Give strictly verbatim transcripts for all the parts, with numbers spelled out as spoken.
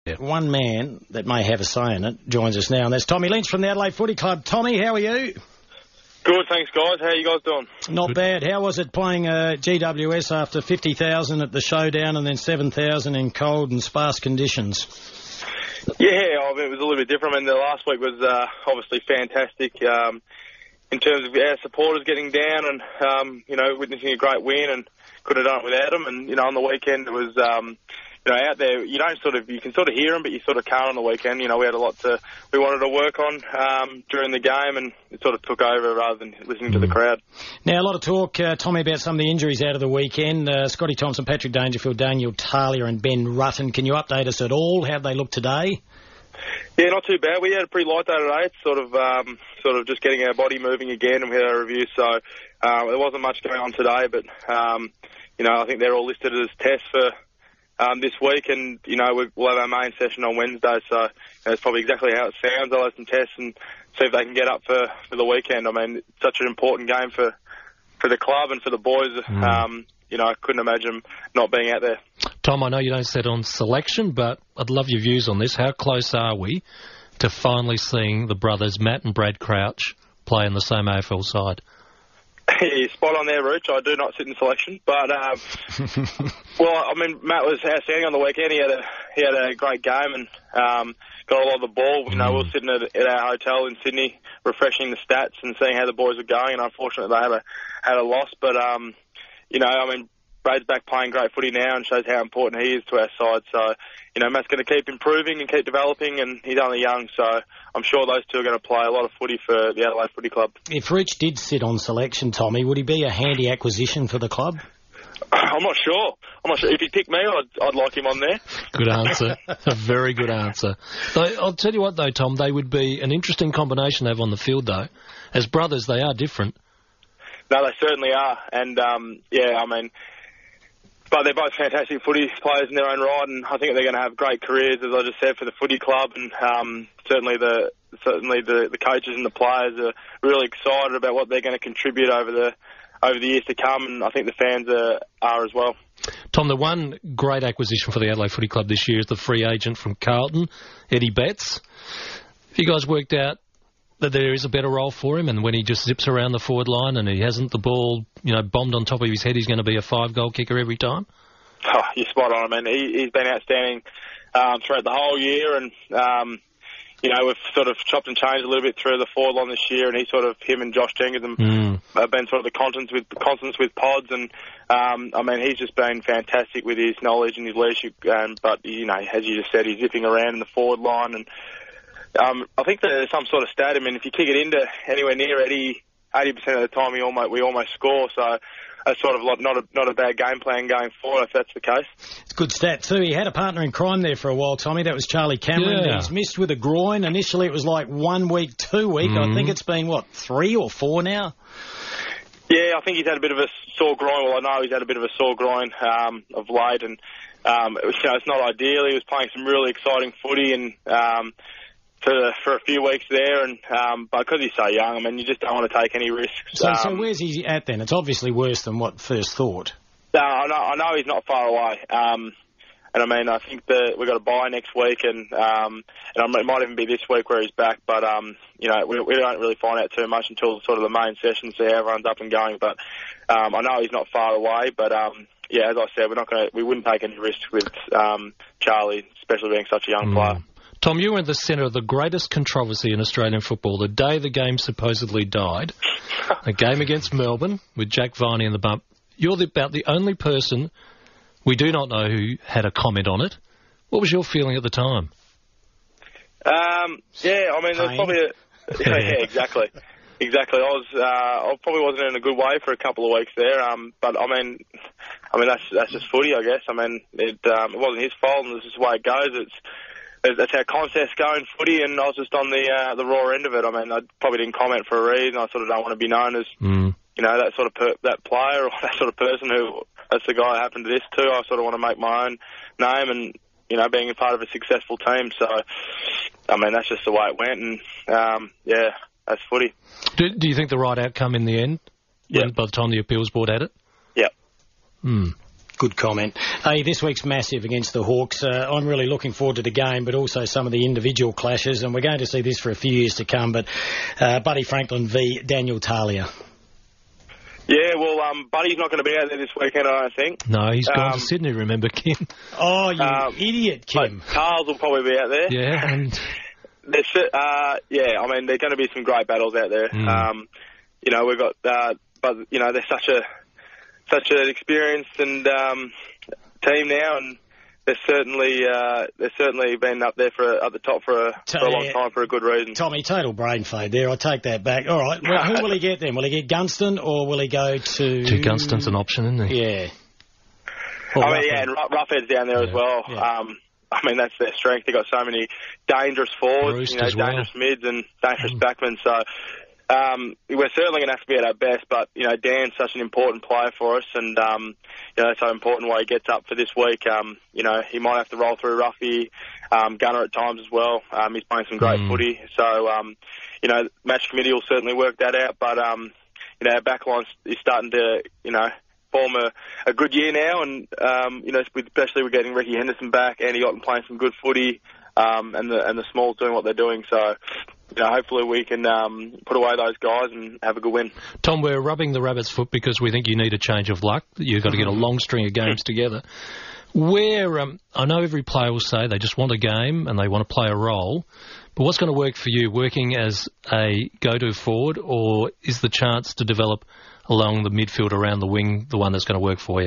Yeah. One man that may have a say in it joins us now, and that's Tommy Lynch from the Adelaide Footy Club. Tommy, how are you? Good, thanks, guys. How are you guys doing? Not Good. bad. How was it playing uh, G W S after fifty thousand at the showdown and then seven thousand in cold and sparse conditions? Yeah, I mean, it was a little bit different. I mean, the last week was uh, obviously fantastic um, in terms of our supporters getting down and, um, you know, witnessing a great win, and could have done it without them. And, you know, on the weekend it was... Um, You know, out there, you don't sort of, you can sort of hear them, but you sort of can't on the weekend. You know, we had a lot to, we wanted to work on um, during the game, and it sort of took over rather than listening mm. to the crowd. Now, a lot of talk, uh, Tommy, about some of the injuries out of the weekend. Uh, Scotty Thompson, Patrick Dangerfield, Daniel Talia and Ben Rutten. Can you update us at all? How'd they look today? Yeah, not too bad. We had a pretty light day today. It's sort of, um, sort of just getting our body moving again, and we had our review, so um, there wasn't much going on today, but, um, you know, I think they're all listed as tests for... Um, this week, and, you know, we'll have our main session on Wednesday, so that's probably exactly how it sounds. I'll have some tests and see if they can get up for, for the weekend. I mean, it's such an important game for, for the club and for the boys. Mm. Um, you know, I couldn't imagine not being out there. Tom, I know you don't sit on selection, but I'd love your views on this. How close are we to finally seeing the brothers Matt and Brad Crouch play in the same A F L side? You're spot on there, Rooch. I do not sit in selection, but um, well, I mean, Matt was outstanding on the weekend. He had a he had a great game and um, got a lot of the ball. You know, we were sitting at, at our hotel in Sydney, refreshing the stats and seeing how the boys were going. And unfortunately, they had a had a loss. But um, you know, I mean, Brad's back playing great footy now and shows how important he is to our side. So, you know, Matt's going to keep improving and keep developing, and he's only young, so I'm sure those two are going to play a lot of footy for the Adelaide Footy Club. If Rich did sit on selection, Tommy, would he be a handy acquisition for the club? I'm not sure. I'm not sure. If he picked me, I'd, I'd like him on there. Good answer. A very good answer. Though, I'll tell you what, though, Tom, they would be an interesting combination to have on the field, though. As brothers, they are different. No, they certainly are. And, um, yeah, I mean... But they're both fantastic footy players in their own right, and I think they're going to have great careers, as I just said, for the footy club. And um, certainly the certainly the, the coaches and the players are really excited about what they're going to contribute over the over the years to come, and I think the fans are, are as well. Tom, the one great acquisition for the Adelaide Footy Club this year is the free agent from Carlton, Eddie Betts. Have you guys worked out that there is a better role for him, and when he just zips around the forward line and he hasn't the ball, you know, bombed on top of his head, he's going to be a five-goal kicker every time? Oh, you're spot on. I mean, he, he's been outstanding um, throughout the whole year, and, um, you know, we've sort of chopped and changed a little bit through the forward line this year, and he sort of, him and Josh Jenkins mm. have been sort of the constants with, constants with pods, and, um, I mean, he's just been fantastic with his knowledge and his leadership, um, but, you know, as you just said, he's zipping around in the forward line, and Um, I think there's some sort of stat. I mean, if you kick it into anywhere near eighty, eighty percent of the time, we almost, we almost score. So that's sort of like not a, not a bad game plan going forward, if that's the case. It's a good stat, too. He had a partner in crime there for a while, Tommy. That was Charlie Cameron. Yeah. He's missed with a groin. Initially, it was like one week, two week. Mm. I think it's been, what, three or four now? Yeah, I think he's had a bit of a sore groin. Well, I know he's had a bit of a sore groin um, of late, and um, it was, you know, it's not ideal. He was playing some really exciting footy, and um, For, for a few weeks there, and um, but because he's so young, I mean, you just don't want to take any risks. So, um, so where's he at then? It's obviously worse than what first thought. No, I know, I know he's not far away. Um, and I mean, I think that we've got a bye next week, and um, and it might even be this week where he's back. But um, you know, we, we don't really find out too much until sort of the main session, see how everyone's up and going. But um, I know he's not far away. But um, yeah, as I said, we're not going to, we wouldn't take any risks with um, Charlie, especially being such a young mm. player. Tom, you were in the centre of the greatest controversy in Australian football the day the game supposedly died. A game against Melbourne with Jack Viney in the bump. You're the, about the only person we do not know who had a comment on it. What was your feeling at the time? Um, yeah, I mean, there was probably a... Yeah, yeah, exactly. Exactly. I was, uh, I probably wasn't in a good way for a couple of weeks there. Um, but I mean, I mean that's that's just footy, I guess. I mean, it um, it wasn't his fault, and this is the way it goes. It's That's how contests go in footy, and I was just on the uh, the raw end of it. I mean, I probably didn't comment for a reason. I sort of don't want to be known as, mm. you know, that sort of per that player or that sort of person who, that's the guy that happened to this too. I sort of want to make my own name and, you know, being a part of a successful team. So, I mean, that's just the way it went, and, um, yeah, that's footy. Do, do you think the right outcome in the end, yeah. by the time the appeals board had it? Yeah. Hmm. Good comment. Hey, this week's massive against the Hawks. Uh, I'm really looking forward to the game, but also some of the individual clashes, and we're going to see this for a few years to come. But uh, Buddy Franklin v Daniel Talia. Yeah, well, um, Buddy's not going to be out there this weekend, I don't think. No, he's gone um, to Sydney, remember, Kim? Oh, you um, idiot, Kim. Carls will probably be out there. Yeah, and... uh, yeah, I mean, there are going to be some great battles out there. Mm. Um, you know, we've got, uh, but, you know, they're such a, such an experienced and, um, team now, and they're certainly, uh, they've certainly been up there for, at the top for a, for a long time for a good reason. Tommy, total brain fade there. I take that back. All right. Well, who will he get then? Will he get Gunston or will he go to... To Gunston's an option, isn't he? Yeah. Or I mean, yeah, and Roughhead's down there yeah. as well. Yeah. Um, I mean, that's their strength. They've got so many dangerous forwards, Roost you know, as well. dangerous mids and dangerous mm. backmen. So um, we're certainly going to have to be at our best. But, you know, Dan's such an important player for us. And, um, you know, it's so important why he gets up for this week. Um, you know, he might have to roll through Ruffy, um, Gunner at times as well. Um, he's playing some great mm. footy. So, um, you know, match committee will certainly work that out. But, um, you know, our backline is starting to, you know, form a, a good year now, and um, you know, especially we're getting Ricky Henderson back, Andy Otten playing some good footy, um, and the and the Smalls doing what they're doing. So, you know, hopefully we can um, put away those guys and have a good win. Tom, we're rubbing the rabbit's foot because we think you need a change of luck. You've got to get a long string of games together. Where um, I know every player will say they just want a game and they want to play a role, but what's going to work for you? Working as a go-to forward, or is the chance to develop along the midfield around the wing the one that's going to work for you?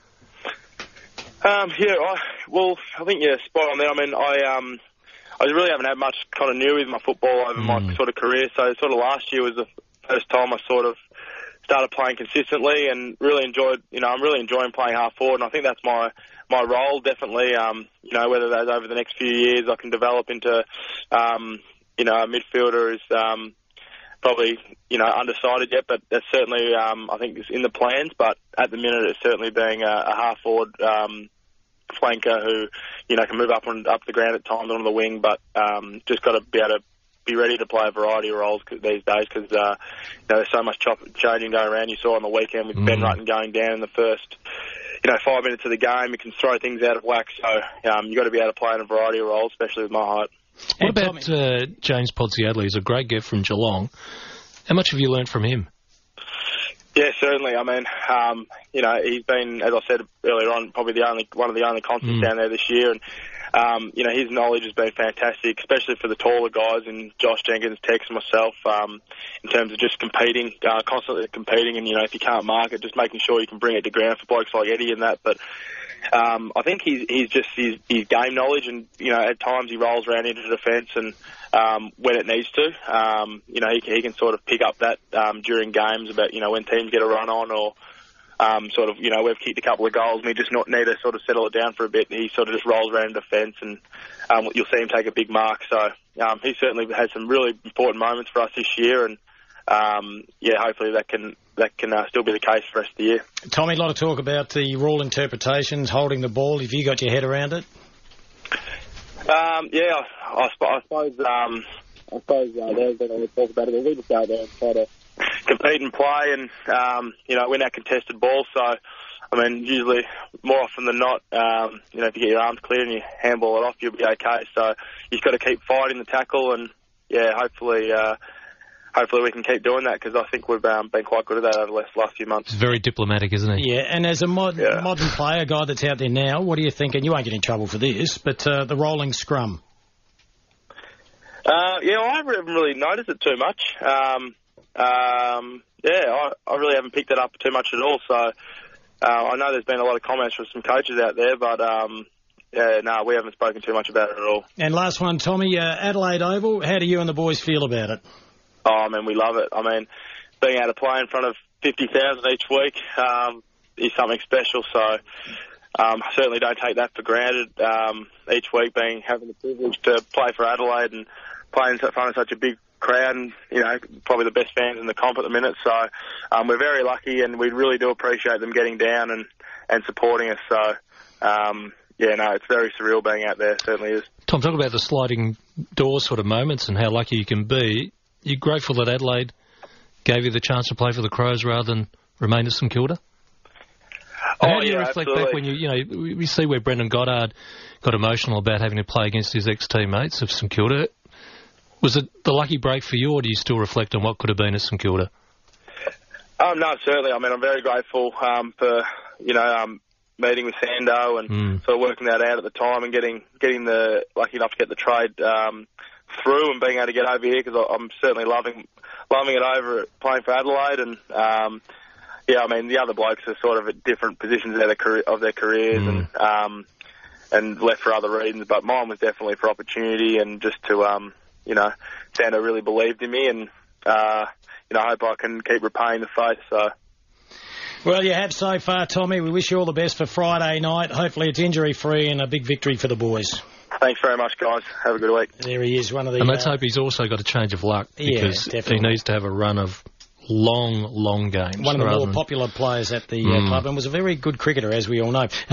Um, yeah, I, well, I think you're spot on there. I mean, I um, I really haven't had much continuity with my football over mm. my sort of career. So sort of last year was the first time I sort of started playing consistently and really enjoyed, you know, I'm really enjoying playing half forward, and I think that's my my role, definitely. Um, you know, whether that's over the next few years I can develop into, um, you know, a midfielder is um, probably, you know, undecided yet, but that's certainly, um, I think, it's in the plans. But at the minute, it's certainly being a, a half forward um, flanker who, you know, can move up and up the ground at times on the wing, but um, just got to be able to be ready to play a variety of roles these days because, uh, you know, there's so much chop changing going around. You saw on the weekend with mm. Ben Rutten going down in the first, you know, five minutes of the game. You can throw things out of whack, so um, you've got to be able to play in a variety of roles, especially with my height. What about uh, James Podsiadly? He's a great get from Geelong. How much have you learnt from him? Yeah, certainly. I mean, um, you know, he's been, as I said earlier on, probably the only one of the only constants mm. down there this year, and um, you know, his knowledge has been fantastic, especially for the taller guys and Josh Jenkins, Tex, and myself, um, in terms of just competing, uh, constantly competing, and you know, if you can't mark it, just making sure you can bring it to ground for blokes like Eddie and that. But um, I think he's he's just his, his game knowledge, and you know, at times he rolls around into defence and. Um, when it needs to, um, you know, he, he can sort of pick up that um, during games about, you know, when teams get a run on or um, sort of, you know, we've kicked a couple of goals and we just not need to sort of settle it down for a bit. He sort of just rolls around in defence and um, you'll see him take a big mark. So um, he certainly had some really important moments for us this year, and um, yeah, hopefully that can that can uh, still be the case for the rest of the year. Tommy, a lot of talk about the rule interpretations, holding the ball. Have you got your head around it? Um, yeah, I, I, I suppose um, I suppose uh, there's been a lot of talk about it, but we just go there and try to compete and play and, um, you know, win our contested ball. So, I mean, usually, more often than not, um, you know, if you get your arms clear and you handball it off, you'll be okay. So you've got to keep fighting the tackle and, yeah, hopefully... Uh, Hopefully we can keep doing that because I think we've um, been quite good at that over the last, last few months. It's very diplomatic, isn't he? Yeah, and as a mod- yeah. modern player, a guy that's out there now, what do you think? And you won't get in trouble for this, but uh, the rolling scrum. Uh, yeah, I haven't really noticed it too much. Um, um, yeah, I, I really haven't picked it up too much at all. So uh, I know there's been a lot of comments from some coaches out there, but... Um, Yeah, no, we haven't spoken too much about it at all. And last one, Tommy, uh, Adelaide Oval, how do you and the boys feel about it? Oh, I mean, we love it. I mean, being able to play in front of fifty thousand each week um, is something special. So um, I certainly don't take that for granted. Um, each week being having the privilege to play for Adelaide and play in front of such a big crowd and, you know, probably the best fans in the comp at the minute. So um, we're very lucky and we really do appreciate them getting down and, and supporting us. So, um, yeah, no, it's very surreal being out there. It certainly is. Tom, talk about the sliding door sort of moments and how lucky you can be. You're grateful that Adelaide gave you the chance to play for the Crows rather than remain at St Kilda? Oh, How do you yeah, reflect absolutely. back when you, you know, we we see where Brendan Goddard got emotional about having to play against his ex-teammates of St Kilda? Was it the lucky break for you, or do you still reflect on what could have been at St Kilda? Um, no, certainly. I mean, I'm very grateful um, for, you know, um, meeting with Sando and Mm. sort of working that out at the time and getting getting the lucky enough to get the trade um, through and being able to get over here, because I'm certainly loving loving it over at playing for Adelaide. And um, yeah, I mean, the other blokes are sort of at different positions of their, career, of their careers Mm. and um, and left for other reasons, but mine was definitely for opportunity and just to, um, you know, Sando really believed in me, and uh, you know, I hope I can keep repaying the faith. So. Well, you have so far, Tommy. We wish you all the best for Friday night. Hopefully it's injury-free and a big victory for the boys. Thanks very much, guys. Have a good week. There he is, one of the... And let's uh, hope he's also got a change of luck, because yeah, he needs to have a run of long, long games. one of the more than... popular players at the uh, Mm. club, and was a very good cricketer, as we all know.